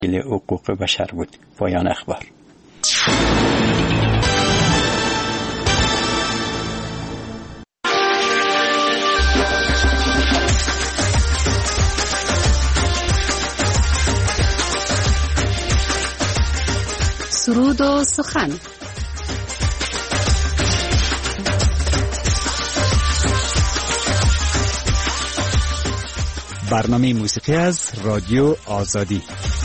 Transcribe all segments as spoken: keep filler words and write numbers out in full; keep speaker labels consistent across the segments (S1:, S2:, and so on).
S1: حقوق بشر بود. پایان اخبار.
S2: سرود و سخن.
S3: برنامه موسیقی از رادیو آزادی.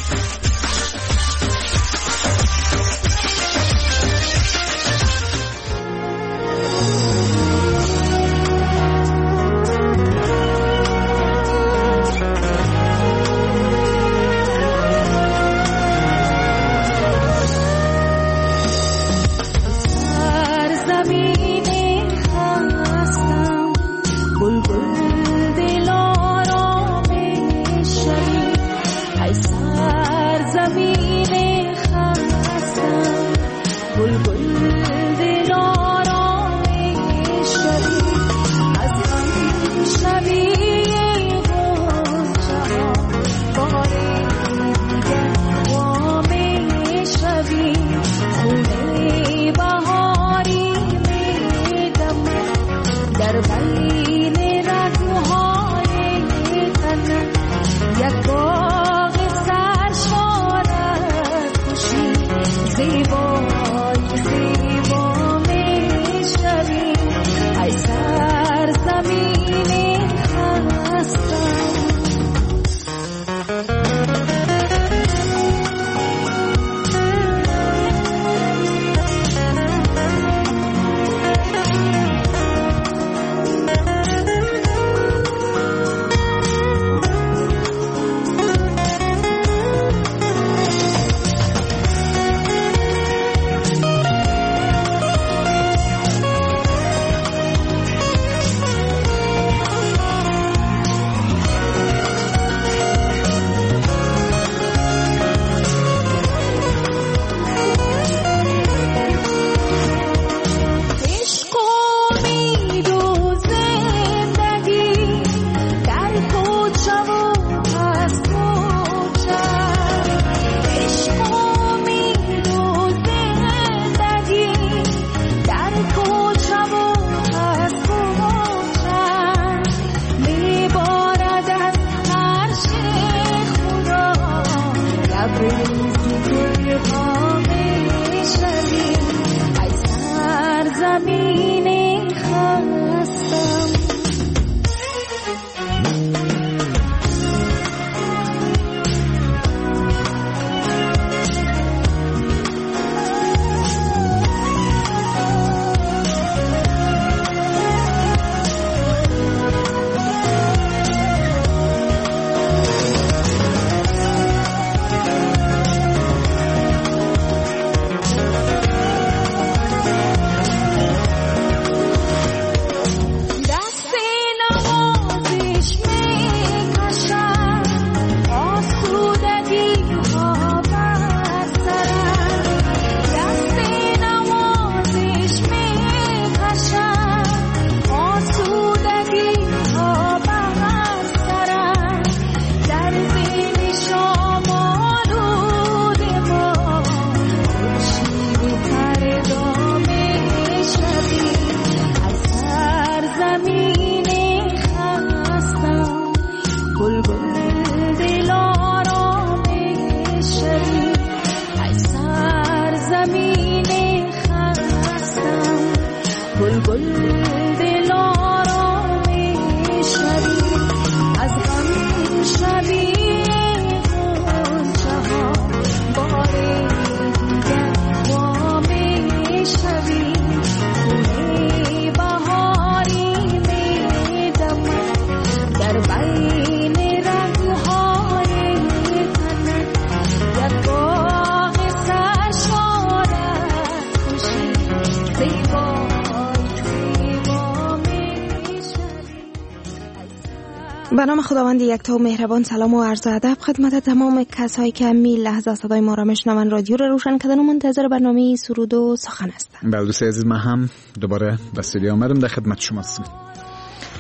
S4: به نام خداوند یکتا و مهربان، سلام و عرض ادب خدمت تمام کسایی که می لحظه صدای ما را میشنون. رادیو را روشن کردن و منتظر برنامه سرود و سخن هستم.
S3: بله دوست عزیز، من هم دوباره به استودیو آمدم، در خدمت شما هستم.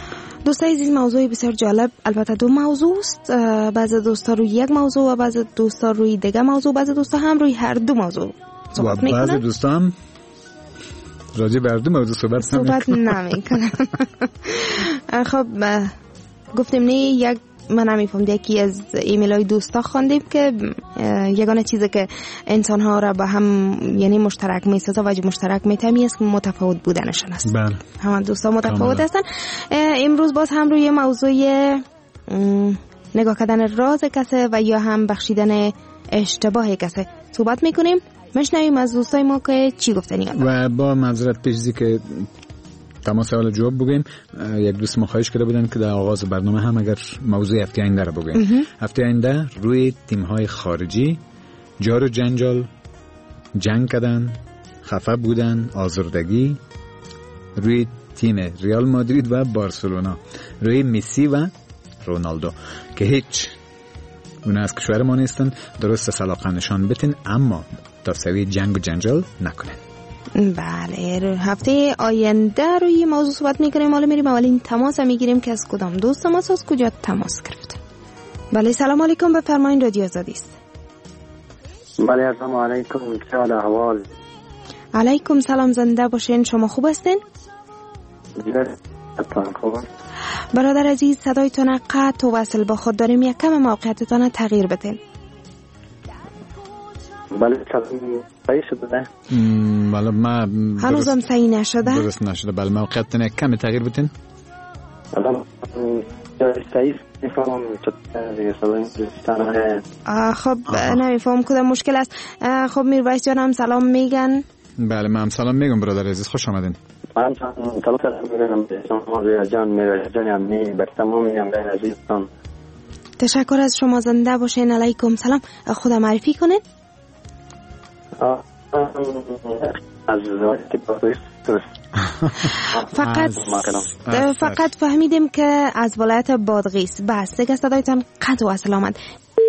S4: دوستای عزیز، موضوع بسیار جالب، البته دو موضوع است. بعضی دوستا روی یک موضوع و بعضی دوستا روی دیگه موضوع، بعضی دوستا هم روی هر دو موضوع صحبت میکنن.
S3: بعضی دوستا هم راجع بر دو موضوع صحبت
S4: صحبت نمیکنن. خب گفتیم نه، یک من نمیفهم یکی از ایمیل های دوستا خواندیم که یگانه چیزی که انسان ها را به هم یعنی مشترک میسازه و مشترک میتمی است که متفاوت بودنشان است.
S3: بله.
S4: همه دوستا متفاوت هستن. امروز باز هم روی موضوع نگاه کردن راز کسی و یا هم بخشیدن اشتباه کسی صحبت میکنیم. مشنویم از دوستای ما که چی گفتنی آن.
S3: و با معذرت پیشی که تماس سوال جواب بگیم، یک دوست ما خواهش کرده بودن که در آغاز برنامه هم اگر موضوع هفته آینده رو بگیم. هفته آینده روی تیم‌های خارجی جار و جنجال، جنگ کردن، خفه بودن، آزردگی، روی تیم ریال مادرید و بارسلونا، روی مسی و رونالدو که هیچ اون از کشور ما نیستن، درست سلاقه نشان بتین اما تا سوی جنگ و جنجال نکنن.
S4: بله، هفته آینده روی موضوع صحبت میکنیم. حالا میریم اولین تماس میگیریم که از کدام دوست تماس از کجا تماس گرفت. بله، سلام علیکم، بفرمایید، رادیو آزادی است.
S5: بله، السلام علیکم، چه احوال؟
S4: علیکم سلام، زنده باشین. شما خوب هستین؟
S5: خوب.
S4: برادر عزیز، صدایتان قطع و وصل با خود داریم، یک کم موقعیتتان تغییر بدین.
S5: بله، صحیح شده.
S3: بله، ما
S4: هنوزم صحیح نشده.
S3: درست نشده. بله، موقعیتتان یک کم تغییر بدین.
S5: بله، صحیح نفهم چطور.
S4: خب نمیفهم کدام مشکل است. خب میرویس جان هم سلام میگن.
S3: بله، من هم سلام میگم برادر عزیز، خوش آمدین.
S5: من سلام میگم به شما میرویس جان، میرویس جان هم نی بر تمام میگم به عزیزتان.
S4: تشکر از شما، زنده باشین. علیکم سلام. خود معرفی کنین.
S5: از
S4: فقط فقط فهمیدیم که از ولایت بادغیس. بس دیگه صدایتان قطع و سلامت.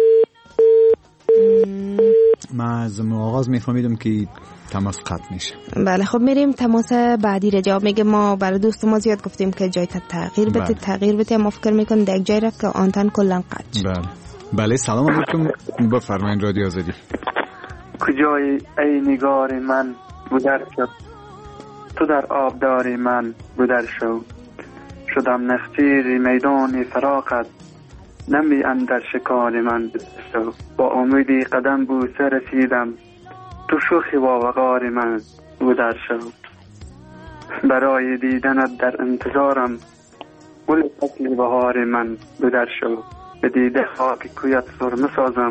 S3: ما از آغاز میفهمیدم که تماس قطع میشه.
S4: بله، خب میریم تماس بعدی را جواب میگه. ما برای دوست ما زیاد گفتیم که جای تغییر بده. بله. تغییر بده، ما فکر میکنیم در یک جای رفت که آنتن کلا قطع.
S3: بله بله، سلام علیکم، بفرمایید رادیو آزادی.
S6: کجای ای نگار من بودر شد، تو در آبدار من بودر شو. شدم نخجیر میدان فراقت، نمی اندر شکار من بودر شو. با امیدی قدم بوسه رسیدم، تو شوخی با وقار من بودر شو. برای دیدنت در انتظارم، گل فصل بهار من بودر شو. به دیده خاک کویت سرمه سازم،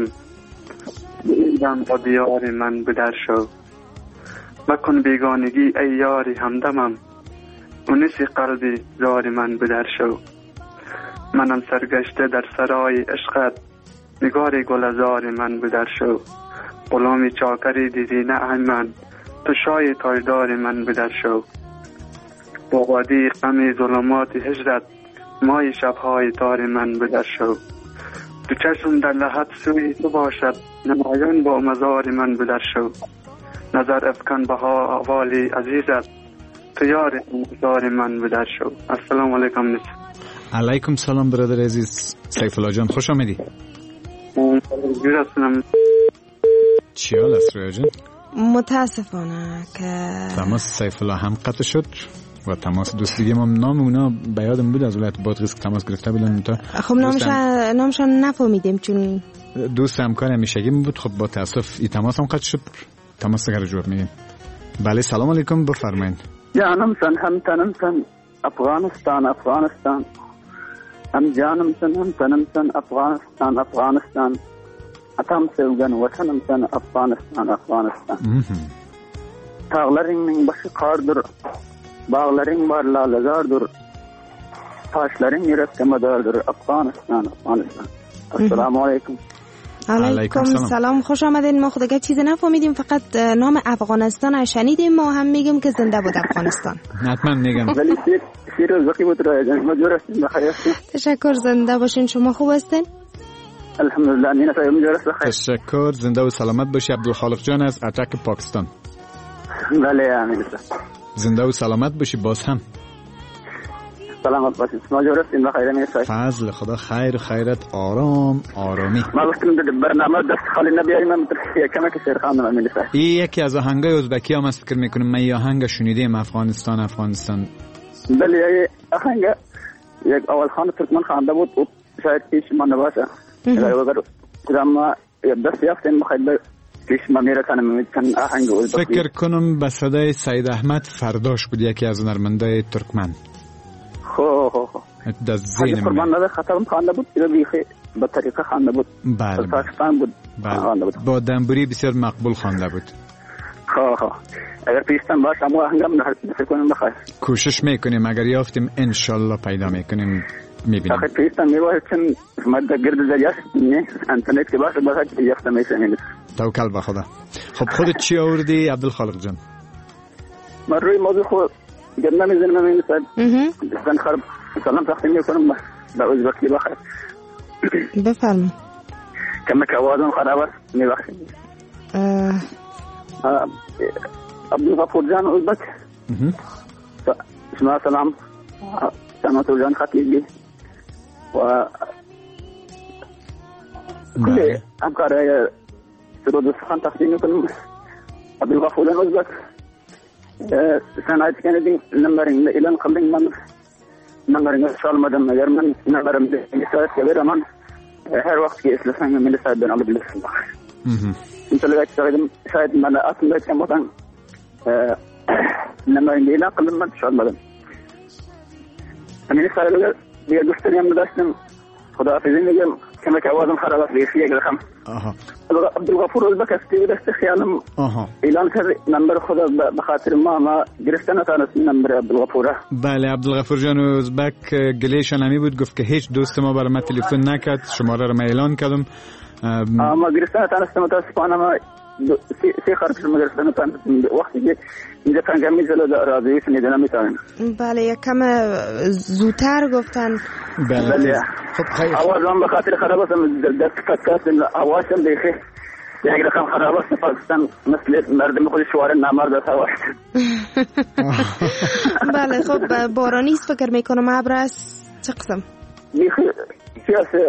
S6: دیدم با دیار من بدر شو. مکن بیگانگی ای یاری همدمم، اونسی قلبی زار من بدر شو. منم سرگشته در سرای عشقت، نگار گلزار من بدر شو. غلامی چاکری دیدی نه من، تو شای تاجدار من بدر شو. با وادی غم ظلمات هجرت، مای شبهای تار من بدر شو. تو چشم در لحظه سوی تو باشد، نمایان با مزار من بدر شو. نظر افکن به حوالی عزیزت، تو یار انتظار من بدر شو. السلام علیکم. نیست
S3: علیکم سلام برادر عزیز. سیف الله جان، خوش آمدی.
S6: جور هستم.
S3: چی حال است رویا جان؟
S4: متاسفانه که
S3: تماس سیف الله هم قطع شد و تماس دوست دیگه ما نام اونا به یادم بود، از ولایت بادغیس تماس گرفته بودن. تا
S4: خب نامشان نامشان نفهمیدیم چون
S3: دوست همکار همیشگی بود. خب با تاسف این تماس هم قطع شد. تماس دیگر جواب میگیم. بله، سلام علیکم، بفرمایید.
S7: جانم سن هم تنم سن افغانستان افغانستان هم جانم سن هم تنم سن افغانستان افغانستان اتم سوگن وطنم سن افغانستان افغانستان. tağların başı kardır, bağların var laledardır, taşların yürekte medardır. Afghanistan, Afghanistan. السلام علیکم.
S4: علیکم سلام، خوش آمدین. ما خودگه چیزی نفهمیدیم، فقط نام افغانستان شنیدیم. ما هم میگیم که زنده بود افغانستان.
S3: حتما میگم.
S7: ولی سیر سیر وقتی بود راه جان مجبور هستیم بخیر.
S4: تشکر، زنده باشین. شما خوب هستین؟
S7: الحمدلله. نینا صاحب مجبور بخیر.
S3: تشکر، زنده و سلامت باشی. عبدالخالق جان از اتک پاکستان.
S7: بله امین.
S3: زنده و سلامت باشی باز هم.
S7: سلامت باشید. شما جورستین بخیر میشید؟
S3: فضل خدا خیر و خیرت، آرام آرامی.
S7: ما گفتم برنامه دست خالی نبیاریم، من کمی که شعر خواندم می‌نویسم.
S3: این یکی از آهنگای ازبکی هم است، فکر میکنم من این آهنگ شنیدم، افغانستان افغانستان.
S7: بله این آهنگ یک اول خان ترکمن خوانده بود و شاید پیش ما نباشه. اگر کدام دست یافتیم بخیر پیش ما میرسن میتونن آهنگ ازبکی.
S3: فکر کنم به صدای سید احمد فرداش بود، یکی از هنرمندای ترکمن.
S7: خو خو خو
S3: در ذهن من
S7: فرمان نظر خطرم خوانده بود، اینو بیخی به طریقه خوانده بود.
S3: بله
S7: پاکستان بود خوانده بود.
S3: با دنبوری بسیار مقبول خوانده بود.
S7: خو خو اگر پیشتن باشه اما آهنگم نفر کنم بخیر.
S3: کوشش میکنیم، اگر یافتیم انشالله پیدا میکنیم میبینیم.
S7: آخه پیشتن میباید چون ماده گرد زریعش نه انترنت که باشه باید یافته میشه.
S3: توکل به خدا. خب خودت چی آوردی عبدالخالق جان؟
S7: من روی موضوع خود گرد نمیزنم میمیسد زن خرب سلام تقسیم میکنم به ازبکی بخیر.
S4: بفرمایید.
S7: کمی که آوازم خراب است میبخشید. عبدالغفور جان ازبک شما سلام سلامت جان خطیبی و کلی همکارای سرود سخن تقسیم میکنم. عبدالغفور جان ازبک سنایت کندی نمبرینگ ایلان قبلینگ من نمبرینگ سال مدام اگر من نمبرم میساعد کبیر من هر وقت که اسلسنگ من ساعد بین عبد الاسم بخیر انتلقیت شاید شاید من اصلا باید کم بودن نمبرینگ ایلان قبلینگ من سال مدام امین ساعد اگر دیگر دوستانی هم داشتم خدا حافظی میگم کمی که آوازم خراب است بیشی یک رقم عبدالغفور ازبک استی دست خیالم اعلان کرد نمبر خدا بخاطر ما ما گرفتن نتانست نمبر عبدالغفوره.
S3: بله عبدالغفور جان ازبک گلیشان همی بود، گفت که هیچ دوست ما برای ما تلفن نکرد، شماره رو ما اعلان کردم.
S7: ما گرفتن نتانست متاسفانه ما سی خرج شما گرفتن نتانست وقتی که اینجا پنگه میزل راضی شنیده نمیتونیم.
S4: بله یک کم زودتر گفتن.
S7: بله
S3: خب خیر.
S7: آوازم بخاطر خراب است دست پادکست آوازم دیگه یک رقم خراب است. پاکستان مثل مردم خود شوار نامرد است آواز.
S4: بله خب بارانی است فکر میکنم ابر است چه قسم؟
S7: بیخی سیاسی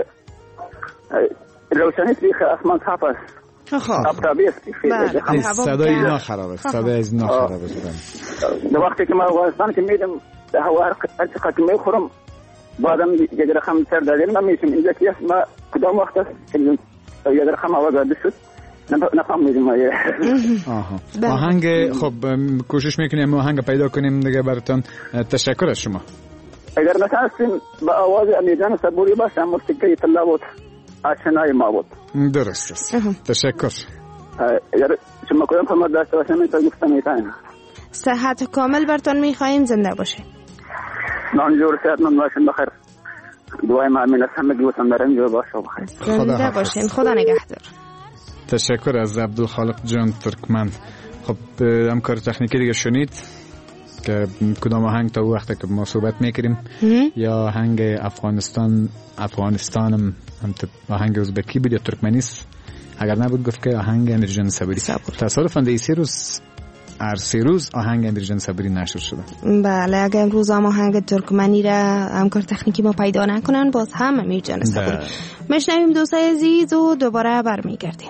S7: روشنی بیخی آسمان صاف است. آفتابی است بیخی.
S3: صدای اینا خراب است. صدای از اینا خراب است.
S7: در وقتی که ما افغانستان که میدم هوا هر چقدر که میخورم بعدم یک رقم سر دادیم نمیشم اینجا که ما کدام وقت است یک رقم آواز داده شد نفهمیدیم.
S3: آها آهنگ خب کوشش میکنیم آهنگ پیدا کنیم دیگه براتون. تشکر از شما.
S7: اگر نتونستیم با آواز امیرجان صبوری باشه موسیقی طلا بود آشنای ما بود.
S3: درست است. تشکر.
S7: اگر شما کدام فرمت داشته باشیم میتونم گفتم میتونم.
S4: صحت کامل براتون میخوایم، زنده باشه.
S7: نانجور صحت من باشین بخیر. دعای ما امین است همه گوتن در اینجا باشه بخیر.
S4: زنده باشین. خدا نگهدار.
S3: تشکر از عبدالخالق جان ترکمن. خب همکار تکنیکی دیگه شنید که کدام آهنگ تا وقتی که ما صحبت میکردیم یا آهنگ افغانستان افغانستانم هم آهنگ ازبکی بود یا ترکمنیست، اگر نبود گفت که آهنگ امیرجان صبوری. تصادفاً در سه روز هر سه روز آهنگ امیرجان صبوری نشر شده. بله
S4: اگر امروز هم آهنگ ترکمنی را همکار تکنیکی ما پیدا نکنن باز هم امیرجان صبوری. میشنویم دوستای عزیز و دوباره برمیگردیم.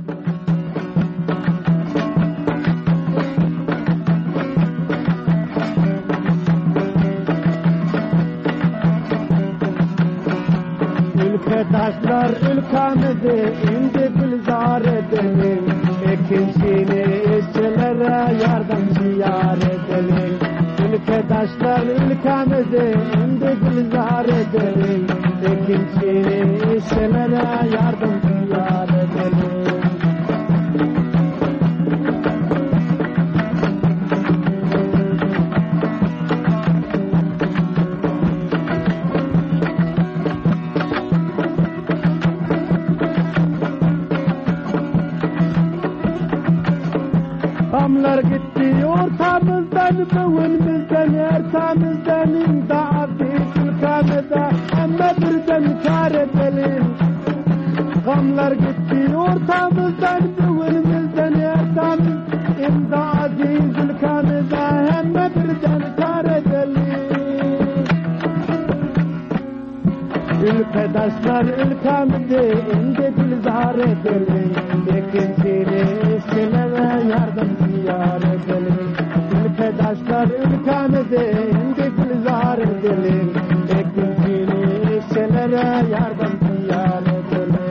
S8: Taşlar ülkemizde indi gülzar edelim. Ekincini işçilere yardımcı yar edelim. Ülkedaşlar ülkemizde indi gülzar edelim. Ekincini işçilere yardımcı yar edelim. Kamlar gitti ortamızdan, bugünümüzden, ertamızdan imdat ülkemizde ama birden kar edelim. Kamlar gitti ortamızdan, bugünümüzden, ertamızdan imdat ülkemizde ama birden kar edelim. taşlar ülkemde indi gülzar edelim. Ekincili işçilere yardımcılar edelim. Ülke taşlar ülkemde indi gülzar edelim. Ekincili işçilere yardımcılar edelim.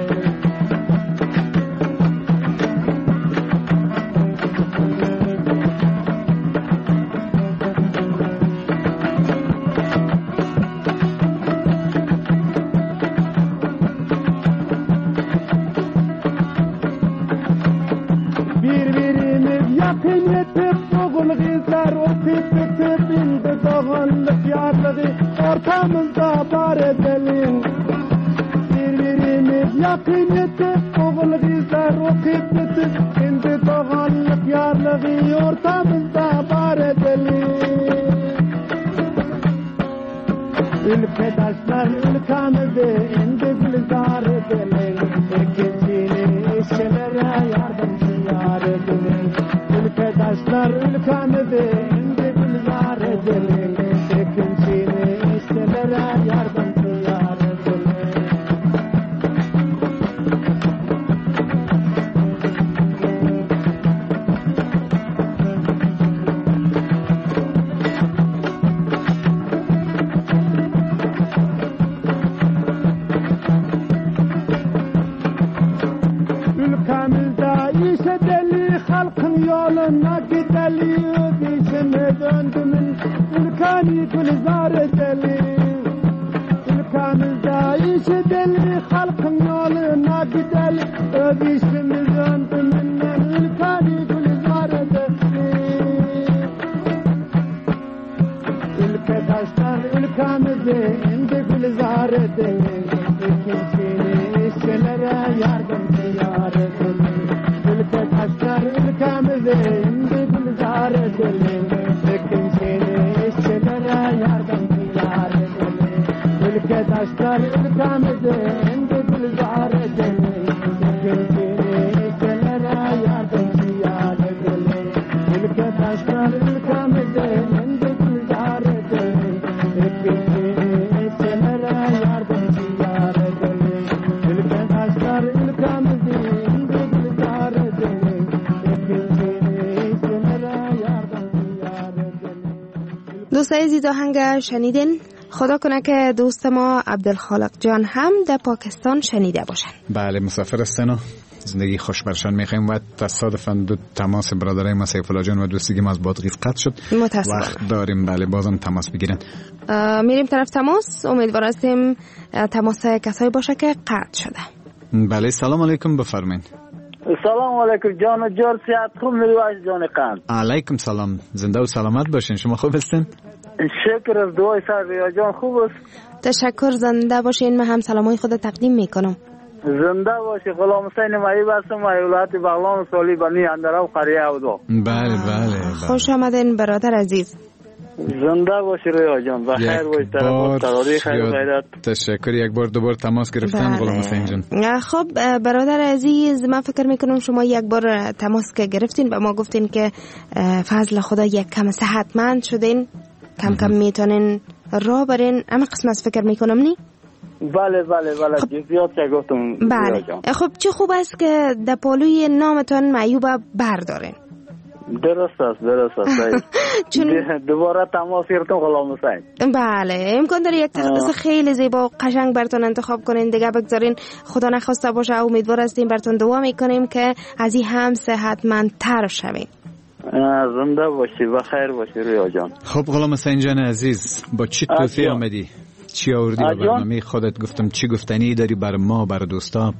S8: Yakın yetip oğul gizler o tip tip indi doğanlık yarlığı ortamızda var edelim. Birbirimiz yakın yetip oğul gizler o tip tip indi doğanlık yarlığı ortamızda var edelim. Ülkedaşlar ülkemizi indi gülzar edelim. Ekincili işçilere yardımcılar edelim. Ülkedaşlar ülkemizi indi gülzar edelim. Ekincili işçilere yardımcılar edelim. Ülkemizde işe deli halkın yoluna gidelim. İşime döndümün ülkeni gülzar edelim. Ülkemizde işe deli halkın yoluna gidelim. Öz işimi döndümün ülkeni gülzar edelim. Ülkedaşlar ülkemizi indi gülzar edelim. İkincili işçilere yardımcılar edelim. Ülkedaşlar ülkemizi indi gülzar edelim. İkincili işçilere yardımcılar edelim. Ülkedaşlar ülkemizi indi gülzar edelim. İkincili işçilere yardımcılar edelim. Ülkedaşlar ülkemizi indi gülzar edelim. İkincili işçilere yardımcılar edelim. Ülkedaşlar ülkemizi indi gülzar edelim. İkincili işçilere yardımcılar edelim.
S4: دوست عزیز آهنگ شنیدین. خدا کنه که دوست ما عبدالخالق جان هم در پاکستان شنیده باشن.
S3: بله مسافر هستن و زندگی خوش برشان میخوایم و تصادفاً دو تماس برادرای ما سیف الله جان و دوستگی ما از بادغیس قطع شد.
S4: متاسفم.
S3: وقت داریم بله بازم تماس بگیرن.
S4: میریم طرف تماس. امیدوار هستیم تماس کسایی باشه که قطع شده.
S3: بله سلام علیکم بفرمایید.
S7: سلام علیکم جان جان سیاد خوب می‌باشید جان قند.
S3: علیکم سلام زنده و سلامت باشین. شما خوب هستین؟
S7: شکر از دعای سر جان خوب است.
S4: تشکر زنده باشین. من هم سلامای خود تقدیم میکنم.
S7: زنده باشی. غلام حسین مایی هستم ولایت بغلان سالی بنی اندرا و قریه اودو.
S3: بله بله.
S4: خوش آمدین برادر عزیز.
S7: زنده باشی رویا جان. بخیر باشی. طرف تراری خیر غیرت.
S3: تشکر. یک بار دوبار تماس گرفتن غلام حسین جان.
S4: خب برادر عزیز من فکر میکنم شما یک بار تماس که گرفتین و ما گفتین که فضل خدا یک کم صحتمند شدین. کم کم میتونین راه برین. اما قسم از فکر میکنم نی؟
S7: بله بله بله خب جزئیات چه گفتم.
S4: بله خب چه خوب است که در پالوی نامتون معیوب بردارین.
S7: درست است درست است. چون دوباره تماس گرفتم غلام حسین.
S4: بله امکان داره یک تخصص خیلی زیبا و قشنگ براتون انتخاب کنین دیگه بگذارین. خدا نخواسته باشه امیدوار هستیم براتون دعا میکنیم که از این هم صحتمندتر شوین.
S7: زنده باشی و خیر باشی رویا جان.
S3: خب غلام حسین جان عزیز با چی توفی آمدی؟ چی آوردی به برنامه خودت؟ گفتم چی گفتنی داری بر ما بر دوستا؟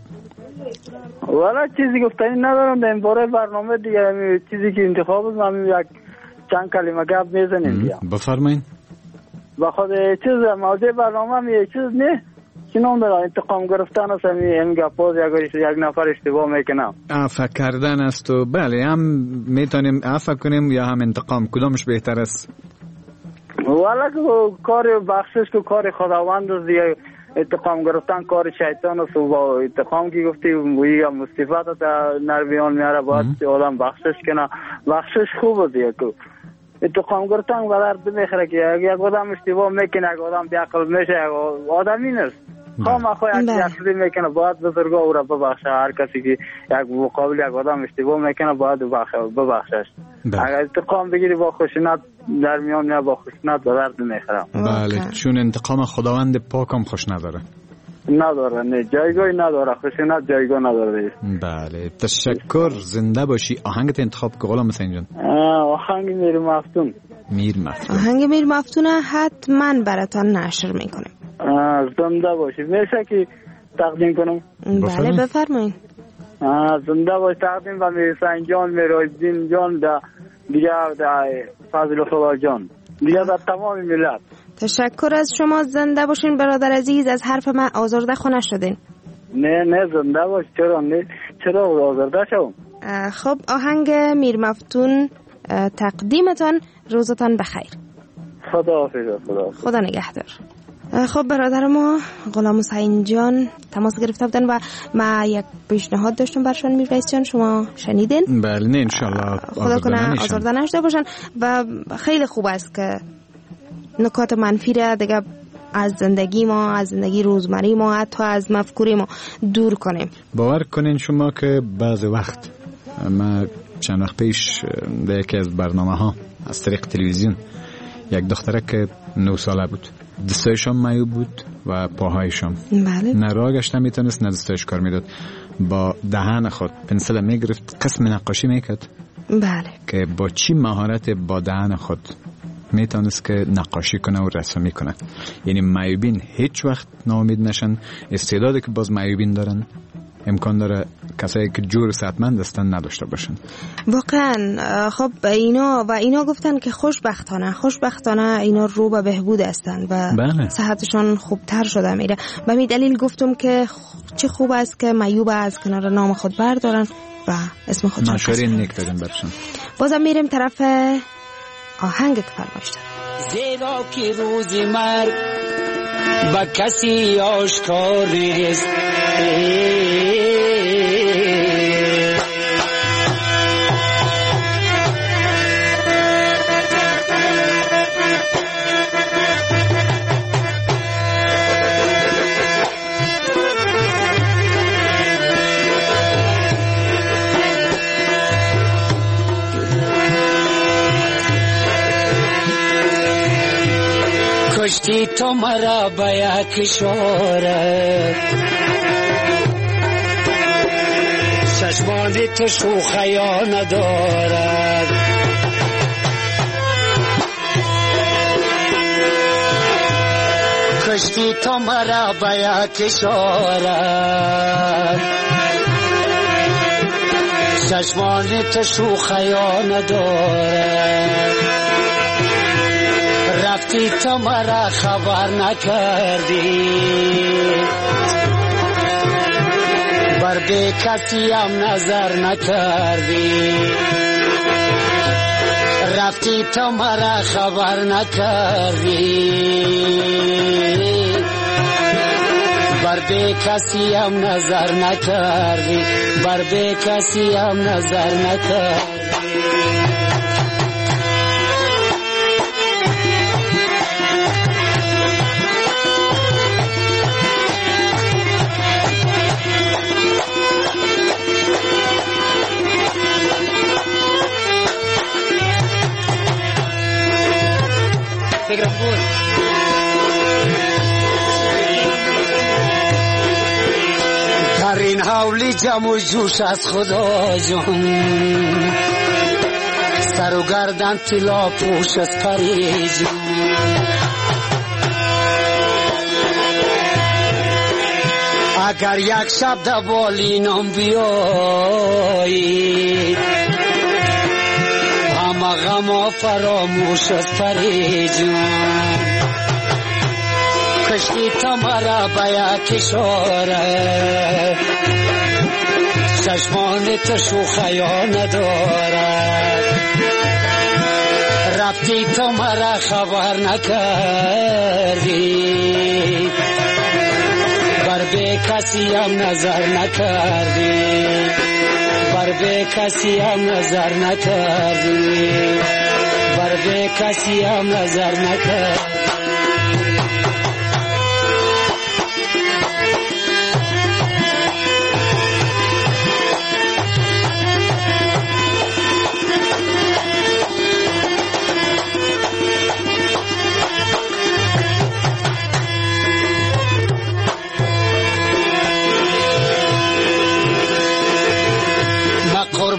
S7: والا چیزی گفتنی ندارم در این باره برنامه دیگه. چیزی که انتخاب است من یک چند کلمه گپ میزنیم دیگه.
S3: بفرمایید.
S7: بخاطر چیز موضوع برنامه می چیز نه چنان داره انتقام گرفتن است. همین گپاز یک یک نفر اشتباه میکنه. عفو
S3: کردن است و بله هم میتونیم عفو کنیم یا هم انتقام. کدامش بهتر است؟
S7: والا کار بخشش که کار خداوند است دیگه. انتقام گرفتن کار شیطان است و با انتقام که گفتی یا مصیبت در نربیان میاره باید آدم بخشش کنه. بخشش خوب است دیگه. انتقام گرفتن به درد میخوره که یک آدم اشتباه میکنه یک آدم بیعقل میشه یک آدمی نیست.
S6: خام خو یک یخزی میکنه باید بزرگا او را ببخشه. هر کسی که یک مقابل یک آدم اشتباه میکنه باید ببخشش. اگر انتقام بگیری با خشونت در میان نه، با خشونت به درد نمیخوره.
S3: بله، چون انتقام خداوند پاک هم خوش نداره.
S6: نداره، نه جایگاهی نداره، خشونت جایگاه نداره.
S3: بله، تشکر، زنده باشی. آهنگت انتخاب که غلام حسین جان؟
S6: آهنگ میر مفتون.
S3: میر مفتون.
S4: آهنگ میر مفتون حتما براتان نشر میکنیم.
S6: زنده باشی. میشه که تقدیم کنم؟
S4: بله بفرمایید.
S6: زنده باش. تقدیم به میر حسین جان، میر الدین جان، دیگه فضل خدا جان، دیگه در تمام ملت.
S4: تشکر از شما. زنده باشین برادر عزیز. از حرف من آزرده خو نشدین؟
S6: نه نه زنده باش. چرا نه؟ چرا آزرده شوم؟
S4: خب آهنگ میر مفتون تقدیمتان. روزتان بخیر.
S6: خدا حافظ. خدا
S4: خدا نگهدار. خب برادر ما غلام حسین جان تماس گرفته بودن و ما یک پیشنهاد داشتم برشان. میر رئیس جان شما شنیدین؟
S3: بله نه انشالله
S4: خدا کنه آزرده نشده باشن. و خیلی خوب است که نکات منفی را دیگه از زندگی ما، از زندگی روزمره ما، حتی از مفکوره ما دور کنیم.
S3: باور کنین شما که بعض وقت ما چند وقت پیش در یکی از برنامه ها از طریق تلویزیون یک دختره که نه ساله بود، دستایشم معیوب بود و پاهایشم.
S4: بله.
S3: نه راه گشته میتونست نه دستایش کار میداد. با دهان خود پنسل میگرفت، قسم نقاشی میکرد.
S4: بله.
S3: که با چی مهارت با دهان خود میتونست که نقاشی کنه و رسمی کنه. یعنی معیوبین هیچ وقت ناامید نشن. استعدادی که باز معیوبین دارن امکان داره کسایی که جور صحتمند هستن نداشته باشن.
S4: واقعا. خب اینا و اینا گفتن که خوشبختانه خوشبختانه اینا رو به بهبود هستن و
S3: بله.
S4: صحتشون خوبتر شده میره. به می دلیل گفتم که چه خوب است که معیوب از کنار نام خود بردارن و اسم خودشون
S3: مشوره نیک داریم برشن.
S4: بازم میریم طرف آهنگ که فرمایش دارم.
S9: زیرا که روز مرگ با کسی آشکار نیست، کشتی تو مرا به یک اشاره، چشمان تو شوخیا ندارد، کشتی تو مرا به یک اشاره، چشمان تو شوخیا ندارد، رفتی تو مرا خبر نکردی، بر به کسی هم نظر نکردی، رفتی تو مرا خبر نکردی، بر به کسی هم نظر نکردی، بر به کسی هم نظر نکردی. در این حولی جمع و جوش از خدا جان، سر و گردن طلا پوش از پری جان، اگر یک شب در بالینم بیایی، همه غم فراموش از پری جان، کشتی تو مرا به یک اشاره، چشمان تو شوخیا ندارد، رفتی تو مرا خبر نکردی، بر به کسی هم نظر نکردی، بر به کسی هم نظر نکردی، بر به کسی هم نظر نکردی.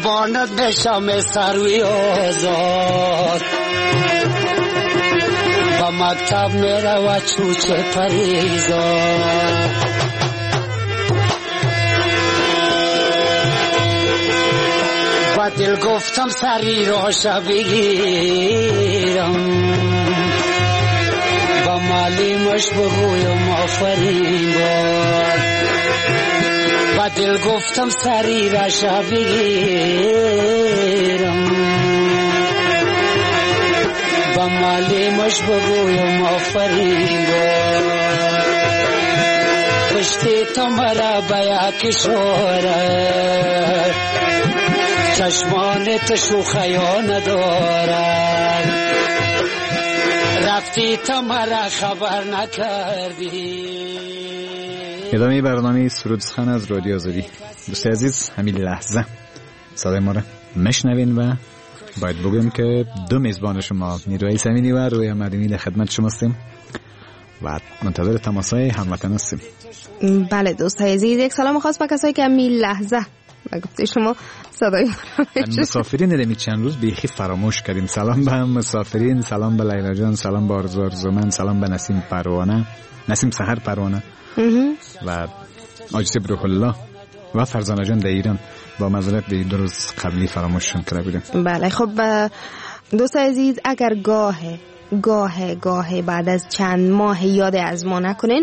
S9: قربانت بشم سروی آزاد با مکتب میره و چوچه پریزاد با دل گفتم سری راشا بگیرم با معلیمش بگویم آفرین باد با دل گفتم سری راشا بگیرم با معلیمش بگویم آفرین باد پشتی تو مرا بیا کشوره چشمان تو شوخیا ندارد رفتی تو مرا خبر نکردی.
S3: ادامه برنامه سرود سخن از رادیو آزادی. دوست عزیز همین لحظه صدای ما را مشنوین و باید بگویم که دو میزبان شما نیروی سمینی و روی مدنی در خدمت شما هستیم و منتظر تماسهای هموطن هستیم.
S4: بله دوست عزیز، یک سلام خاص به کسایی که همین لحظه و گفته شما صدای
S3: مسافرین نمی چند روز بیخی فراموش کردیم. سلام به مسافرین، سلام به لیلا جان، سلام به آرزو آرزومند، سلام به نسیم پروانه، نسیم سحر پروانه و آجیس بروح الله و فرزانه جان در ایران. با معذرت دی دو روز قبلی فراموششون کرده بودیم.
S4: بله خب دوست عزیز، اگر گاه گاه گاه بعد از چند ماه یاد از ما نکنین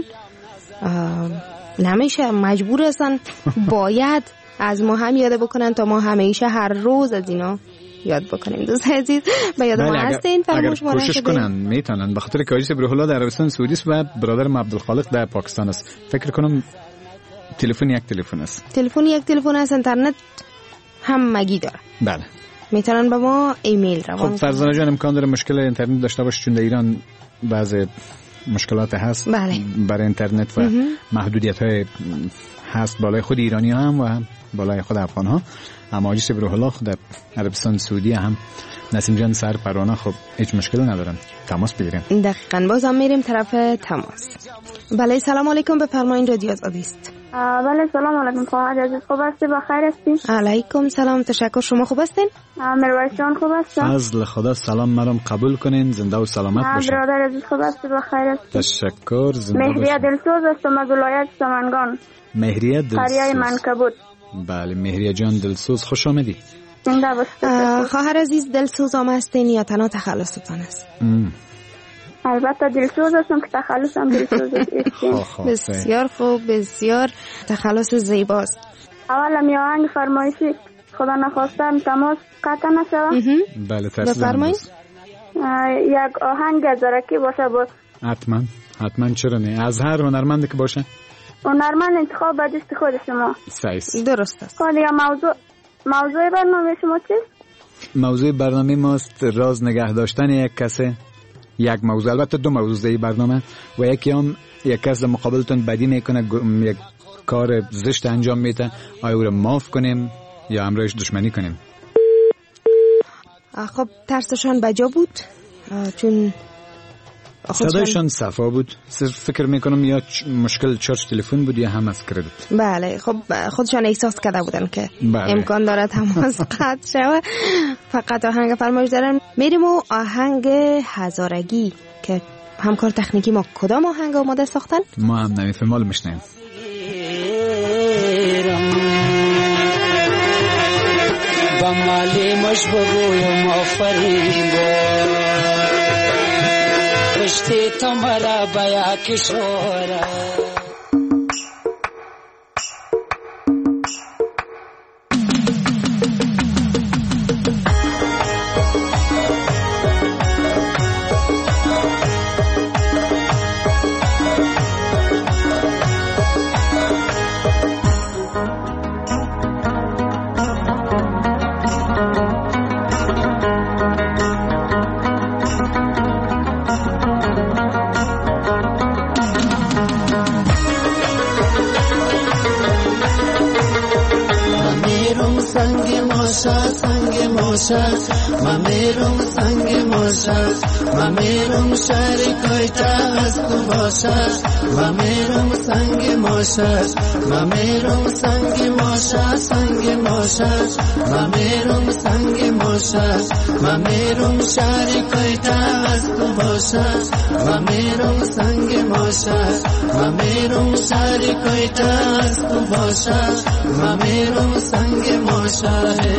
S4: نمیشه، مجبور هستن باید از ما هم یاد بکنن تا ما همیشه هر روز از اینا یاد بکنیم. دوست عزیز به یاد ما هستین، فراموش ما
S3: کوشش کنن میتونن، به خاطر که آجیس بروح الله در عربستان سعودی است و برادرم عبدالخالق در پاکستان است. فکر کنم تلفن یک تلفن است.
S4: تلفن یک تلفن است، اینترنت هم مگی داره.
S3: بله.
S4: میتونن به ما ایمیل روان.
S3: خب فرزانه جان امکان داره مشکل اینترنت داشته باشه چون در ایران بعض مشکلات هست.
S4: بله.
S3: برای اینترنت و محدودیت های هست بالای خود ایرانی ها هم و بالای خود افغان ها. اما آجیس بروح الله در عربستان سعودی هم نسیم جان سر پروانه خب هیچ مشکلی ندارن، تماس بگیریم.
S4: دقیقاً باز هم میریم طرف تماس. بله سلام علیکم، بفرمایید رادیو آزادی است.
S10: بله سلام علیکم خواهر عزیز، خوب هستی؟ بخیر هستی؟
S4: علیکم سلام، تشکر. شما خوب هستین؟
S10: مروت جان خوب هستم؟
S3: فضل خدا سلام مرام قبول کنین، زنده و سلامت باشین.
S10: برادر عزیز خوب هستی؟ بخیر هستی؟
S3: تشکر. زنده
S10: مهریه دلسوز هستم از ولایت سمنگان.
S3: مهریه دلسوز،
S10: قریه منکبوت.
S3: بله مهریه جان دلسوز، خوش آمدی.
S4: خواهر عزیز دلسوز هم هستین یا تنها تخلصتان است؟
S10: البته دلسوز هستم که تخلصم دلسوز است.
S4: بسیار خوب، بسیار تخلص زیباست.
S10: اولا می آهنگ فرمایشی خدا نخواستم تماس قطع نشود.
S3: بله ترسیدم.
S4: بفرمایید.
S10: یک آهنگ زرکی باشه با
S3: حتما حتما چرا نه، از هر هنرمند که باشه.
S10: هنرمند انتخاب به دست خود شما.
S3: صحیح.
S4: درست است.
S10: حالا یا موضوع موضوع برنامه شما چیست؟
S3: موضوع برنامه ماست راز نگه داشتن یک کسی. یک موضوع، البته دو موضوع در برنامه و یکی هم یک کس در مقابلتون بدی میکنه، یک کار زشت انجام میده، آیا او رو معاف کنیم یا همراهش دشمنی کنیم؟
S4: خب ترسشان بجا بود چون
S3: صدایشان صفا بود. صرف فکر میکنم یا مشکل چارج تلفن بود یا هم از کردیت.
S4: بله خب خودشان احساس کرده بودن که بله. امکان داره تماس قطع شود. فقط آهنگ فرمایش دارن. میریم و آهنگ هزارگی که همکار تکنیکی ما کدام آهنگ آماده ساختن؟
S3: ما هم نمیفهم، مال میشنیم.
S9: با مالی مش بگویم آفرین پشتی تو مرا بیا کشوره ماشد من میرم سنگ ماشد من میرم شهر کویتا از تو باشد من میرم سنگ ماشد من میرم سنگ ماشد سنگ ماشد من میرم سنگ ماشد من میرم شهر کویتا از تو باشد من میرم سنگ ماشد من میرم شهر کویتا از تو باشد من میرم سنگ ماشد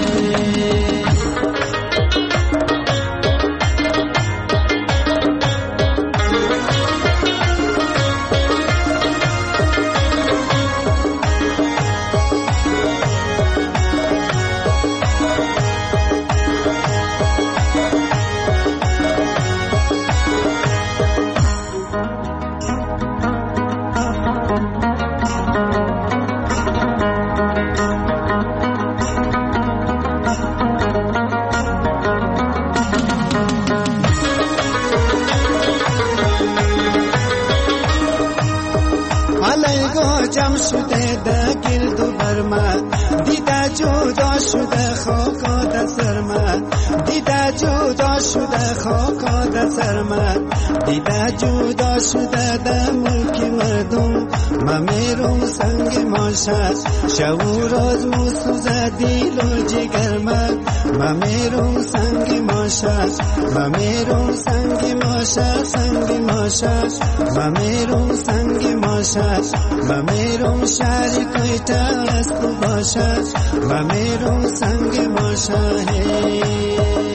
S9: جمع شده ده گرد و برمد دیده جدا شده خاکا ده سرمد دیده جدا شده خاکا ده سرمد دیده جدا شده ده ملک مردم من میرم سنگ ماشد شعور از موسوزه دیل و جگر من من میرم سنگ ماشد من میرم سنگ ماشد سنگ ماشد من میرم سنگ ماشد من میرم شهر کویتا از تو باشد من میرم سنگ ماشد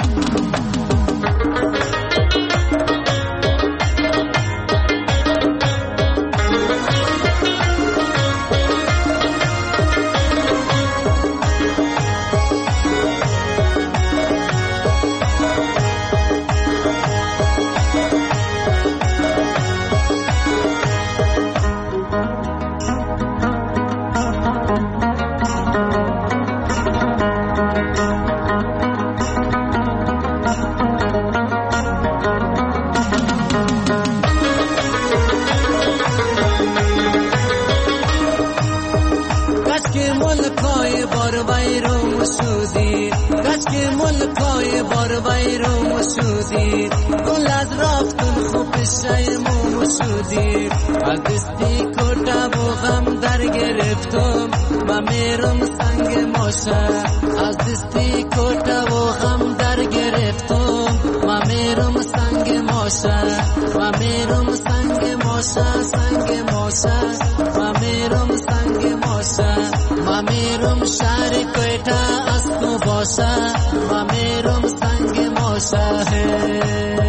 S9: گل از رفتن خوب شیم و شدید از دستی کتا و غم در گرفتم من میرم سنگ ماشد از دستی کتا و غم در گرفتم من میرم سنگ ماشد من میرم سنگ ماشد سنگ ماشد من میرم سنگ ماشد من میرم شهر کویتا از تو باشد من میرم سنگ ماشد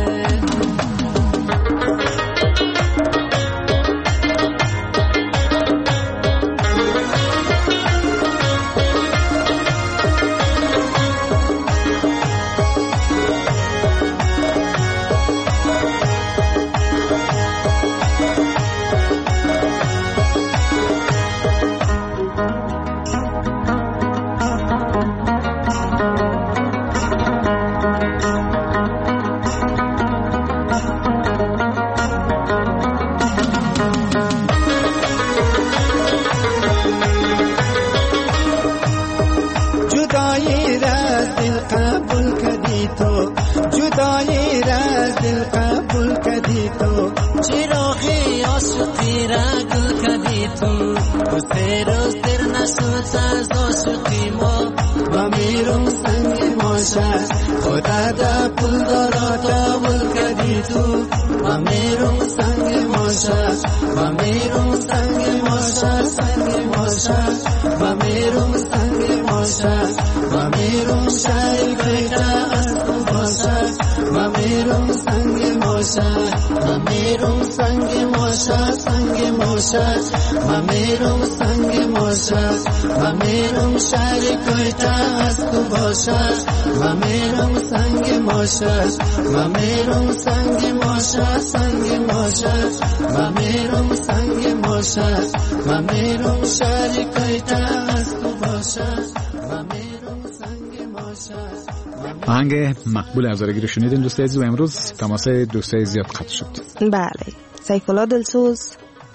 S9: خدا دا پل داراتا ول کدی تو من میرم سنگ ماشد من میرم سنگ ماشد سنگ ماشد من میرم سنگ ماشد من میرم شهر کویتا از تو باشد من میرم سنگ ماشد من میرم سنگ ماشد سنگ ماشد من میرم سنگ ماشد من میرم شهر کویتا از تو باشد من میرم سنگ ماشد من میرم سنگ ماشد سنگ ماشد من میرم سنگ ماشد من میرم شهر کویتا از تو باشد من میرم سنگ ماشد.
S3: آهنگ مقبول هزارگی رو شنیدین دوستای عزیز و امروز تماس دوستای زیاد قطع شد.
S4: بله سیف‌الله دلسوز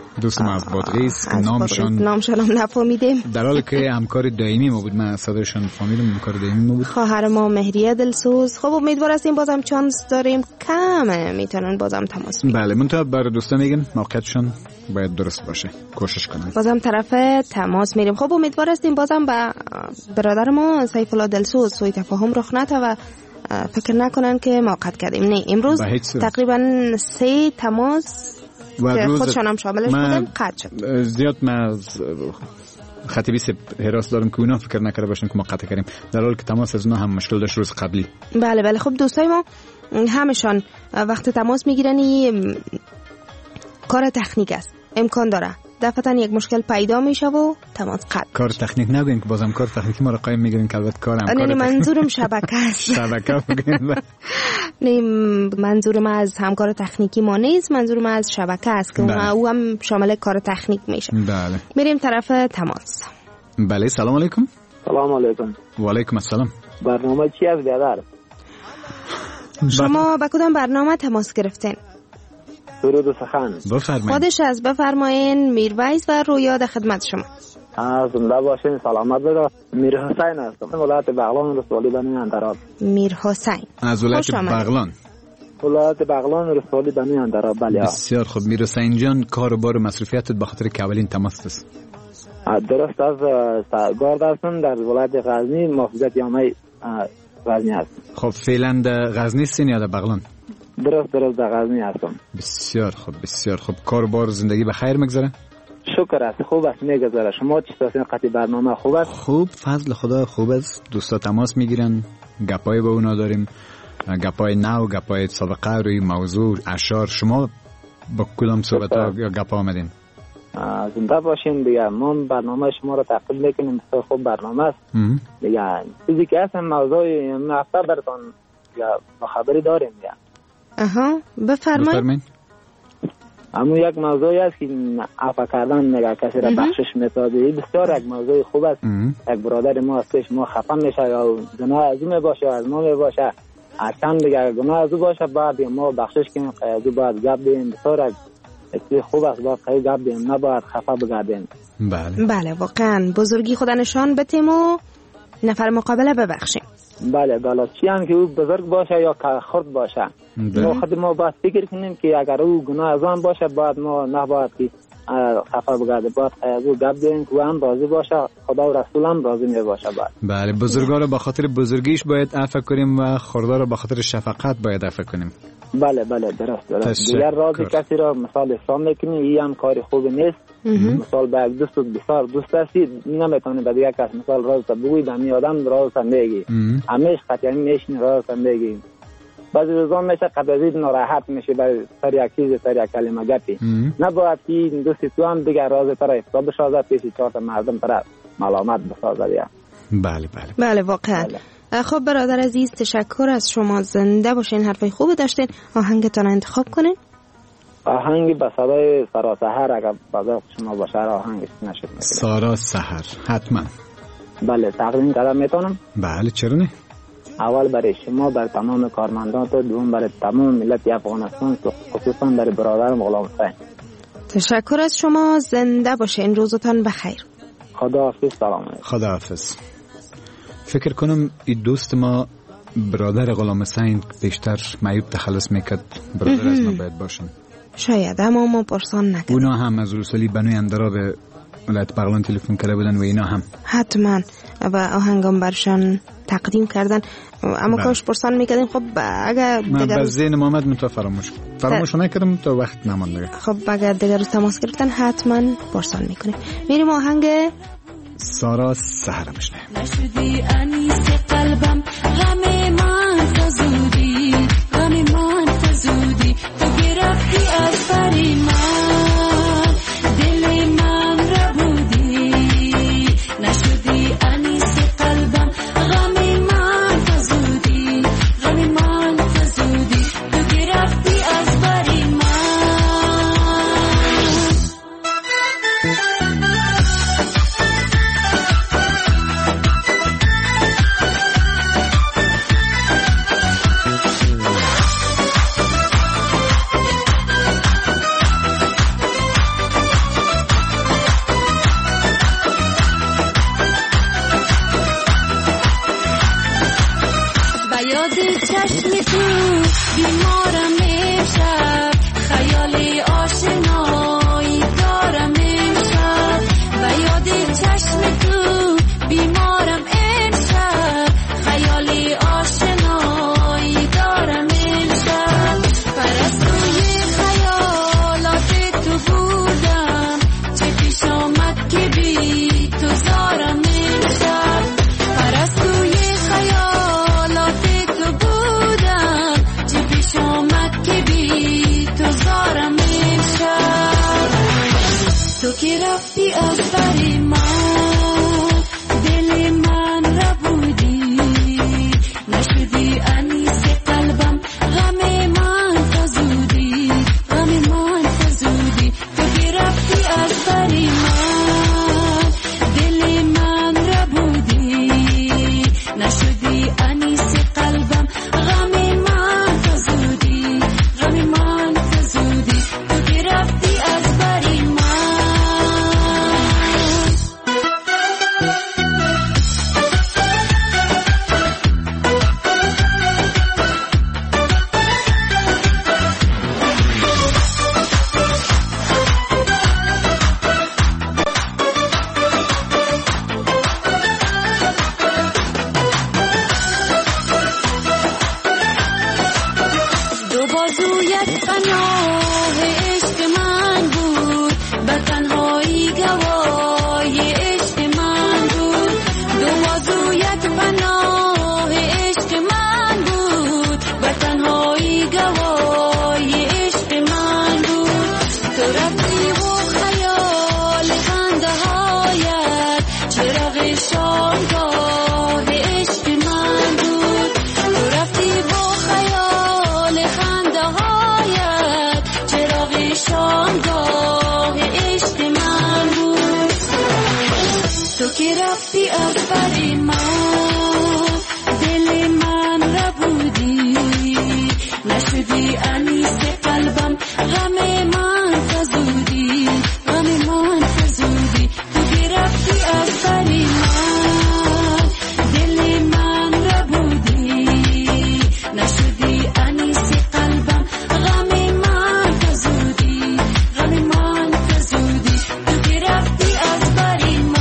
S3: دوست ما از بادغیس که نامشان
S4: نامشان هم نفهمیدیم،
S3: در حالی که همکار دائمی ما بود. من صدایشان فهمیدم، همکار دائمی ما بود.
S4: خواهر ما مهریه دلسوز. خب امیدوار هستیم بازم چانس داریم، کم میتونن بازم تماس بگیرن.
S3: بله، منتها برای دوستا میگن موقعیتشان باید درست باشه، کوشش کنن.
S4: بازم طرف تماس میریم. خب امیدوار هستیم بازم با برادر ما سیف الله دلسوز سوء تفاهم رخ نده و فکر نکنن که ما قطع کردیم. نه، امروز تقریبا سه تماس که خودشان هم شاملش بودن قطع شد.
S3: زیاد من خطیبی سه حراس دارم که اونا فکر نکرده باشن که ما قطع کردیم، در حالی که تماس از اونا هم مشکل داشت روز قبلی.
S4: بله بله. خب دوستای ما همشان وقت تماس میگیرن کار تکنیک است، امکان داره دفعتاً یک مشکل پیدا میشه و تماس قطع.
S3: کار تکنیک نگوین که بازم کار تکنیکی ما را قایم میگیرین که البته کارم کار
S4: نه، منظورم شبکه است.
S3: شبکه بگین.
S4: نه، منظورم از همکار تکنیکی ما نیست، منظورم از شبکه است که او هم شامل کار تکنیک میشه.
S3: بله.
S4: میریم طرف تماس.
S3: بله، سلام علیکم.
S5: سلام علیکم.
S3: و علیکم السلام.
S5: برنامه چی است بیادر؟
S4: شما با کدام برنامه تماس گرفتین؟
S5: سرود و سخن.
S3: بفرمایید.
S4: خودش از بفرمایین. میرویس و رویا در خدمت شما.
S5: زنده باشین، سلامت باشین. میر حسین هستم، ولایت بغلان رسولی بنی اندراب.
S4: میر حسین
S3: از ولایت بغلان.
S5: ولایت بغلان رسولی بنی اندراب. بله.
S3: بسیار خوب. میر حسین جان، کار و بار و مسئولیتت به خاطر که اولین تماس است.
S5: درست. از گارد هستم در ولایت غزنی، محافظت یامه غزنی هستم.
S3: خب فعلا در غزنی هستین یا در بغلان؟
S5: درست درست در غزنی هستم.
S3: بسیار خوب بسیار خوب. کار بار زندگی به خیر میگذره؟
S5: شکر است، خوب است، میگذره. شما چی هستین؟ قطعی برنامه خوب است؟
S3: خوب، فضل خدا خوب است. دوستا تماس میگیرن، گپای با اونا داریم، گپای نو، گپای سابقه روی موضوع اشعار. شما با کدام صحبت ها یا گپا آمدین؟
S5: زنده باشین دیگه. ما برنامه شما رو تقبیل میکنیم، بسیار خوب برنامه است دیگه. چیزی که هست موضوع این هفته براتون یا خبری داریم دیگه.
S4: اها، بفرمایید.
S5: اما یک موضوعی است که عفو کردن میگه کسی را بخشش میسازه، بسیار یک موضوع خوب است. یک برادر ما است ما خفه میشه یا گناه از او میباشه از ما میباشه، اصلا دیگه گناه از او باشه بعد ما بخشش کنیم، از او باید گپ دیم. بسیار یک خوب است، باید خیلی گپ دیم، نباید خفه بگردیم.
S4: بله بله، واقعا بزرگی خدا نشان بتیم و نفر مقابله ببخشیم.
S5: بله بله. چی هم که او بزرگ باشه یا که خرد باشه، ما خود ما باید فکر کنیم که اگر او گناه از آن باشه باید ما نباید که خفه بگرده، باید از او گپ دیم که او هم راضی باشه، خدا و رسول هم راضی می باشه. باید
S3: بله، بزرگا رو به خاطر بزرگیش باید عفو کنیم و خردا رو به خاطر شفقت باید عفو کنیم.
S5: بله بله، درست درست. دیگر راضی کسی را مثال حساب میکنی، این هم کاری خوب نیست. مثال به یک دوست بسیار دوست هستی، نمیتونی به دیگر کس مثال رازت بگوی، به می آدم رازت میگی، همیشه قطعا میشنی رازت میگی. بعضی روزا میشه قبل از این ناراحت میشه برای سر یک چیز، سر یک کلمه گپی. نباید که این دوست تو هم دیگر رازت را افشا بسازد، پیش چهار تا مردم طرف ملامت بسازد.
S3: بله بله
S4: بله واقعا. بله. خب برادر عزیز، تشکر از شما. زنده باشین، حرفای خوب داشتین. آهنگتان انتخاب کنین.
S5: آهنگ به صدای سارا سحر اگر بازار شما باشه آهنگش نشد.
S3: سارا سحر حتما.
S5: بله تقدیم کردم میتونم؟
S3: بله چرا نه.
S5: اول برای شما، برای تمام کارمندان تو، دوم برای تمام ملت افغانستان، خصوصا برای برادرم غلام حسین.
S4: تشکر از شما. زنده باشین، روزتان بخیر.
S5: خداحافظ. سلام علیکم.
S3: خداحافظ. فکر کنم این دوست ما برادر غلام حسین بیشتر معیوب تخلص میکرد، برادر از ما باید باشن.
S4: شاید، اما ما پرسان نکرد.
S3: اونا هم از رسولی بنوی اندرا به ولایت بغلان تلفن کرده بودن و اینا هم
S4: حتما و آهنگم برشان تقدیم کردن، اما بله. کاش پرسان میکردیم. خب اگر
S3: من به ذهن محمد منتها فراموش فراموش نکردم تا وقت نمانده.
S4: خب اگر دیگر روز تماس گرفتن حتما پرسان میکنیم. میریم آهنگ
S3: سارا سحر بشنیم.
S11: نشدی انیس قلبم، غم من فزودی، غم من فزودی، تو گرفتی از بری من، دل من را بودی. نشدی انیس قلبم، غم من فزودی، غم من فزودی، تو گرفتی از بری من. یاد چشم تو بیمارم امشب خیال آشنایی دارم امشب و یاد چشم تو بیمارم امشب خیال آشنایی دارم امشب پرستوی خیالات تو بودم چه پیش آمد که بی تو زارم امشب پرستوی خیالات تو بودم چه پیش آمد که بی تو زارم امشب تو که رفتی از بر من دل من را بودی نشدی انیس قلبم غم من فزودی غم من فزودی تو که رفتی از بر من دل من را بودی نشدی انیس قلبم غم من فزودی غم من فزودی تو که رفتی از بر من دو بازویت پناه عشق من بود به تنهایی گواه عشق من بود دو بازویت پناه عشق من بود به تنهایی گواه عشق من بود تو رفتی و خیال خنده هایت چراغ شامگاه عشق من بود تو رفتی و خیال خنده هایت چراغ شامگاه عشق من بود تو که رفتی از بر من دل من را بودی نشدی انیس قلبم غم من فزودی غم من فزودی تو که رفتی از بر من دل من را بودی نشدی انیس قلبم غم من فزودی غم من فزودی تو که رفتی از بر من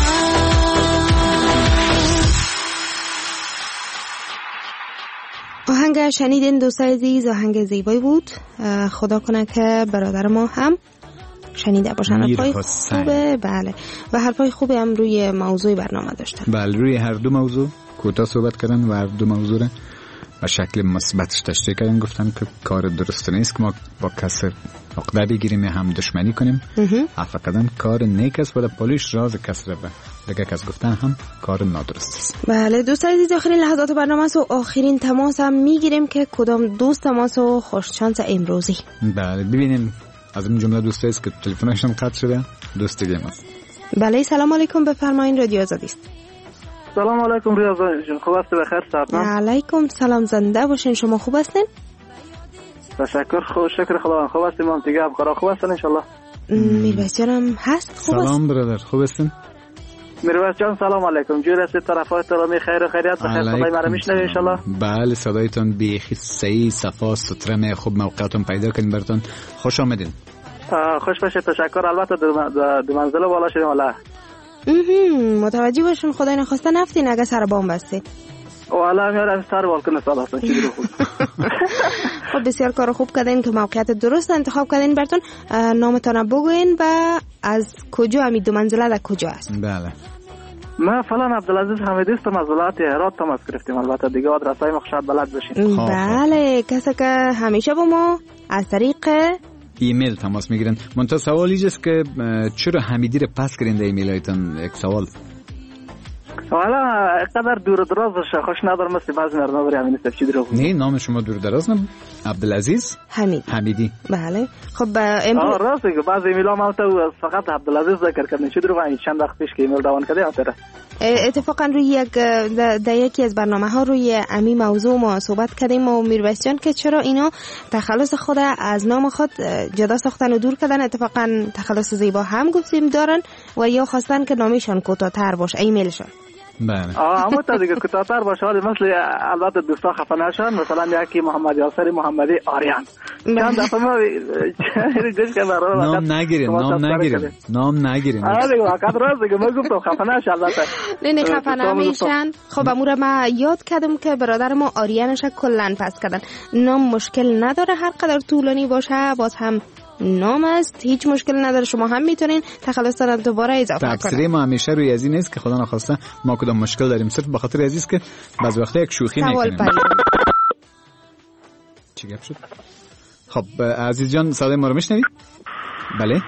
S4: آهنگ شنیدین دوستای عزیز، آهنگ زیبایی بود. اه، خدا کنه که برادر ما هم شنیده باشن. حرفای خوبه، بله، و حرفای خوبی هم روی موضوع برنامه داشتن.
S3: بله، روی هر دو موضوع کوتاه صحبت کردن و هر دو موضوع را به شکل مثبتش تشریح کردن. گفتن که کار درست نیست که ما با کس عقده بگیریم یا هم دشمنی کنیم. عفو کردن کار نیک است و پولیش راز کس را به دیگه کس گفتن هم کار نادرست است.
S4: بله دوستان عزیز، آخرین لحظات برنامه است و آخرین تماس هم میگیریم که کدام دوست تماس و خوش شانس امروزی.
S3: بله ببینیم از این جمله دوست است که تلفنشون قطع شده. دوست دیگه ما.
S4: بله سلام علیکم، بفرمایید، رادیو آزادی است.
S6: سلام علیکم ریاض جان، خوب است؟ بخیر سلام.
S4: علیکم سلام، زنده باشین. شما خوب هستین؟
S6: تشکر، خوب شکر خدا. خوب هستیم هم دیگه، ابقرا خوب هستن ان شاء الله.
S4: میرویس جانم هست خوب است؟
S3: سلام برادر، خوب هستین؟
S6: میرویس جان سلام علیکم. جور است طرفات رامی خیر و خیریت بخیر. صدای مرا میشنوید ان شاء الله؟
S3: بله صدایتون بیخی صحیح صفا سوتره خوب موقعتون پیدا کنیم براتون. خوش آمدین.
S6: خوش باشید، تشکر. البته دو منزله بالا شدیم والا.
S4: متوجه باشین خدای نخواسته نفتین اگه سر بام بسته.
S6: والا میارم سر بالکن سال هستن چی درو.
S4: خب بسیار کار خوب کردین که موقعیت درست انتخاب کردین. براتون نامتون بگوین و از کجا همین دو منزله در کجا است؟
S3: بله
S6: ما فلان عبدالعزیز حمیدی استم از ولایت هرات تماس گرفتیم. البته دیگه آدرسای ما شاید بلد بشین.
S4: بله کسی که همیشه با ما از طریق
S3: ایمیل تماس میگیرن. منتها سوال اینجاست که چرا حمیدی رو پس کردین در ایمیلایتون؟ یک سوال.
S6: والا قدر دور دراز خوش ندارم، مثل بعضی مردم بری همین است چی درو.
S3: نه نام شما دور دراز نه، عبدالعزیز
S4: حمید
S3: حمیدی.
S4: بله خب امروز
S6: آه راست که بعضی ایمیل ما تو فقط عبدالعزیز ذکر کردن چی درو. این چند وقت پیش که ایمیل داون کرده آتره.
S4: اتفاقا روی یک در یکی از برنامه ها روی امی موضوع ما صحبت کردیم و میرویس جان که چرا اینا تخلص خود از نام خود جدا ساختن و دور کردن. اتفاقا تخلص زیبا هم گفتیم دارن و یا خواستن که نامشان کوتاه‌تر باشه ایمیلشان.
S3: بله
S6: اما تا دیگه کوتاه‌تر باشه مثل البته دوستا خفه نشن مثلا یکی محمد یاسر محمدی آریان چند دفعه ما گوش که برای
S3: نام نگیرین نام نگیرین نام نگیرین
S6: آره دیگه واقعا راست دیگه من گفتم خفه نشه البته
S4: نه نه خفه نمیشن. خب امور ما یاد کردم که برادر ما آریانش کلا پس کردن. نام مشکل نداره هر قدر طولانی باشه باز هم نام است هیچ مشکل نداره. شما هم میتونین تخلص دادن دوباره اضافه کنید.
S3: تفسیر ما همیشه روی ازی نیست که خدا نخواسته ما کدام مشکل داریم صرف به خاطر ازی است که بعض وقتا یک شوخی میکنیم. چی گپ شد؟ خب عزیز جان صدای ما رو میشنوید؟ بله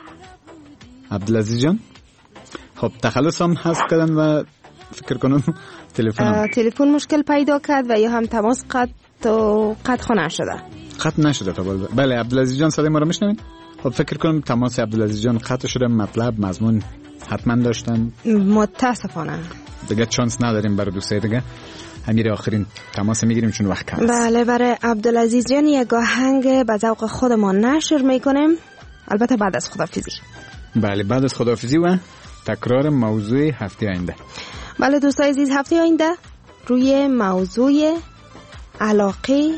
S3: عبدالعزیز جان. خب تخلص هم هست کردن و فکر کنم تلفن
S4: تلفن مشکل پیدا کرد و یا هم تماس قطع و قطع نشده.
S3: قطع نشده تا بالا. بله عبدالعزیز جان صدای ما رو میشنوید؟ خب فکر کنم تماس عبدالعزیز جان قطع شده. مطلب مضمون حتما داشتن.
S4: متاسفانه
S3: دیگه چانس نداریم برای دوستای دیگه. همین آخرین تماس میگیریم چون وقت کم است.
S4: بله برای عبدالعزیز جان یک آهنگ به ذوق خودمان نشر میکنیم البته بعد از خداحافظی.
S3: بله بعد از خداحافظی و تکرار موضوع هفته آینده.
S4: بله دوستای عزیز هفته آینده روی موضوع علاقه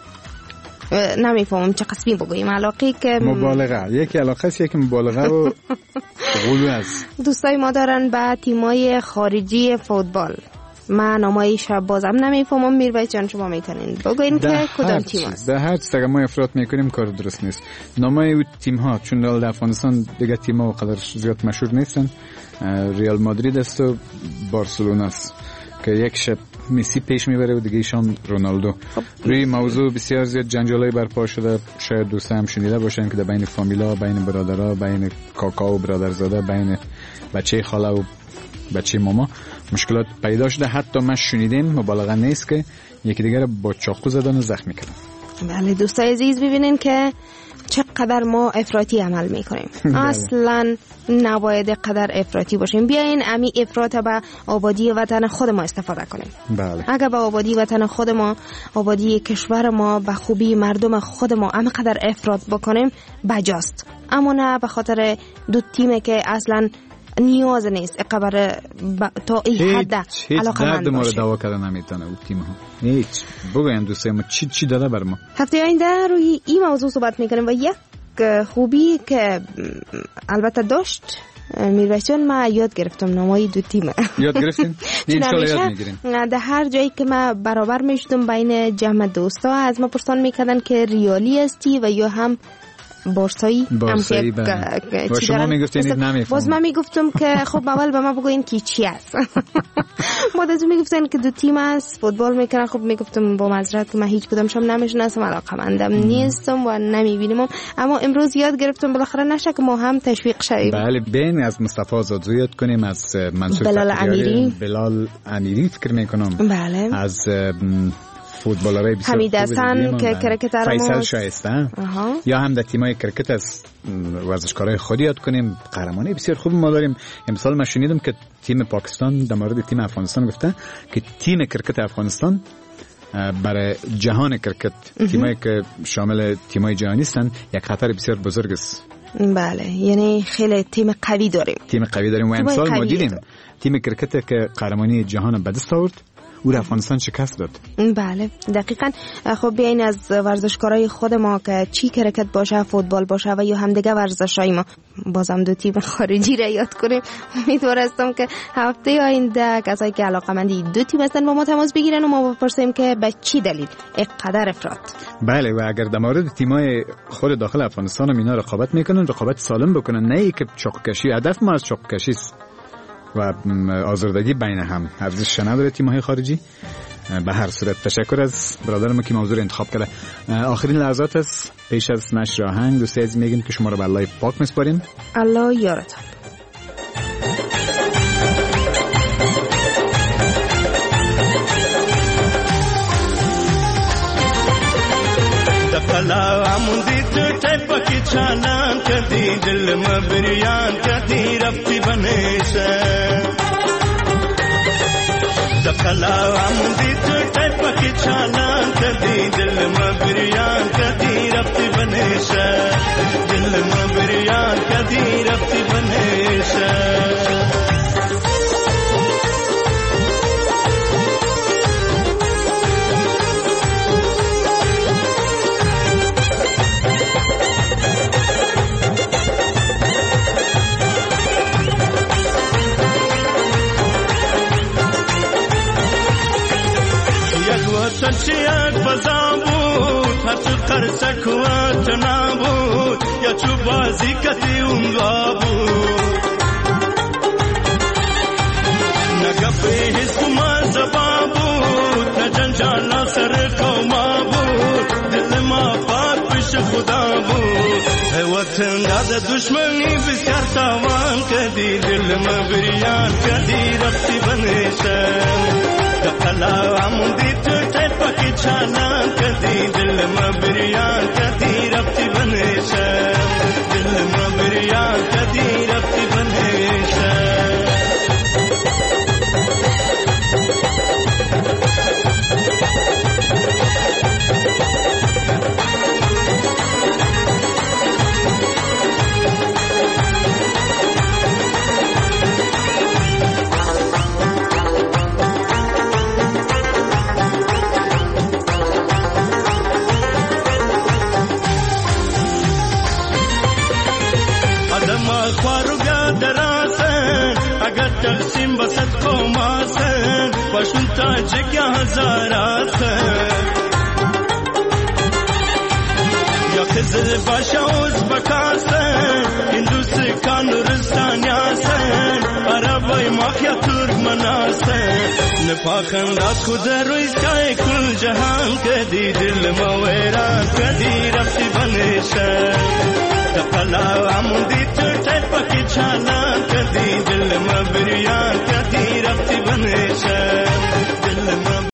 S4: نمیفهمم چه قسمی بگوییم علاقه که
S3: مبالغه یکی علاقه است یکی مبالغه و غلو است.
S4: دوستای ما دارن به تیمای خارجی فوتبال. من نامای شب بازم نمیفهمم. میرویس جان شما میتونین بگوین که کدام تیم است؟
S3: ده هر چیز ما افراط میکنیم کار درست نیست. نامای او تیم ها چون در افغانستان دیگه تیم ها قدر زیاد مشهور نیستن. ریال مادرید است و بارسلونا است که یک شب مسی پیش میبره و دیگه شام رونالدو. روی موضوع بسیار زیاد جنجالای برپا شده. شاید دوستا هم شنیده باشن که در بین فامیلا، بین برادرها، بین کاکا و برادرزاده، بین بچه خاله و بچه ماما مشکلات پیدا شده. حتی ما شنیدیم مبالغه نیست که یکی دیگر با چاقو زدن و زخمی کردن.
S4: بله دوستای عزیز ببینین که چقدر ما افراطی عمل میکنیم. اصلا نباید قدر افراطی باشیم. بیاین امی افراط به آبادی وطن خود ما استفاده کنیم.
S3: بله.
S4: اگر به آبادی وطن خود ما، آبادی کشور ما، به خوبی مردم خود ما اما قدر افراط بکنیم بجاست. اما نه به خاطر دو تیمی که اصلا نیاز نیست اقبر ب... تا این حد علاقه من
S3: درد ما رو دوا کردن نمیتونه اون تیم ها. هیچ بگوین دوستای ما چی چی داده بر ما.
S4: هفته آینده روی این موضوع صحبت میکنیم و یک خوبی که البته داشت میرویس جان ما یاد گرفتم نامای دو تیم.
S3: یاد گرفتین؟ این شاله یاد میگیریم.
S4: در هر جایی که ما برابر میشدم بین جمع دوستا از ما پرسان میکردن که ریالی هستی و یا هم بارسایی.
S3: بارسایی بله. و شما میگفتین نمیفهمم.
S4: باز من میگفتم که خب اول به ما بگوین کی چی است. بعد از میگفتن که دو تیم است فوتبال میکنن. خب میگفتم با معذرت که من هیچ کدومشم نمیشناسم علاقه‌مندم نیستم و نمیبینم. اما امروز یاد گرفتم بالاخره نشه که ما هم تشویق شویم.
S3: بله بین از مصطفی آزادزو یاد کنیم از منصور
S4: بلال امیری
S3: بلال امیری فکر میکنم.
S4: بله.
S3: از فوتبالرای بسیار
S4: حمید حسن که کرکترمون
S3: فیصل شایسته یا هم در تیمای کرکت از ورزشکارای خودی یاد کنیم. قهرمانی بسیار خوب ما داریم. امسال من شنیدم که تیم پاکستان در مورد تیم افغانستان گفته که تیم کرکت افغانستان برای جهان کرکت تیمایی که شامل تیمای جهانی هستند یک خطر بسیار بزرگ است.
S4: بله یعنی خیلی تیم قوی داریم.
S3: تیم قوی داریم و امسال ما دیدیم تیم کرکت که قهرمانی جهان به دست آورد او افغانستان شکست داد.
S4: بله دقیقاً. خب بیاین از ورزشکارای خود ما که چی کرکت باشه فوتبال باشه و یا هم دیگه ورزشای ما بازم دو تیم خارجی را یاد کنیم. امیدوارم که هفته آینده کسایی که علاقه‌مندی دو تیم هستن با ما تماس بگیرن و ما بپرسیم که به چی دلیل اینقدر افراط.
S3: بله و اگر در مورد تیمای خود داخل افغانستان هم اینا رقابت میکنن رقابت سالم بکنن نه ای که چاقو کشی. هدف ما از چاقو کشی و آزردگی بین هم ارزش نداره تیم‌های خارجی. به هر صورت تشکر از برادرم که موضوع انتخاب کرده. آخرین لحظات است پیش از نشر آهنگ دوستی عزیز میگیم که شما رو به الله پاک میسپاریم.
S4: الله یارتان.
S12: دقلا عمودی تو تیپا کی چانان کدی دل مبریان کدی رفتی بنیسه. دقلا عمودی تو تیپا کی چانان کدی دل مبریان کدی رفتی بنیسه. دل مبریان کدی رفتی بنیسه. یک وطن چه یک بزا بود هر چو قرسک وطنا بود یا چو بازی کتی اونگا بود نگفه حس کما زبا بود نه جنجالا سر قوما بود دل ما پاک پیش خدا بود ای وطن داد دشمنی بسیار تاوان کدی دل ما بریان کدی رفتی بنشم دقلا عمودی تو تپکی چانان کدی دل ما بریان کدی رفتی بنشم دل ما بریان کدی رفتی بنشم تقسیم بسد قوماسن باشون تاجک یا هزاراتن یا خزر باشا ازبکاسن هندوستان نورستانیاسن عربای ماخ یا ترکمناسن نپاخن راست خود رویز کای کل جهان کدی دل ما ویران کدی رفتی بنشن تقلا عمودی تو تپکی چانان کدی دل ما بریان کدی رفتی بنشن دل ما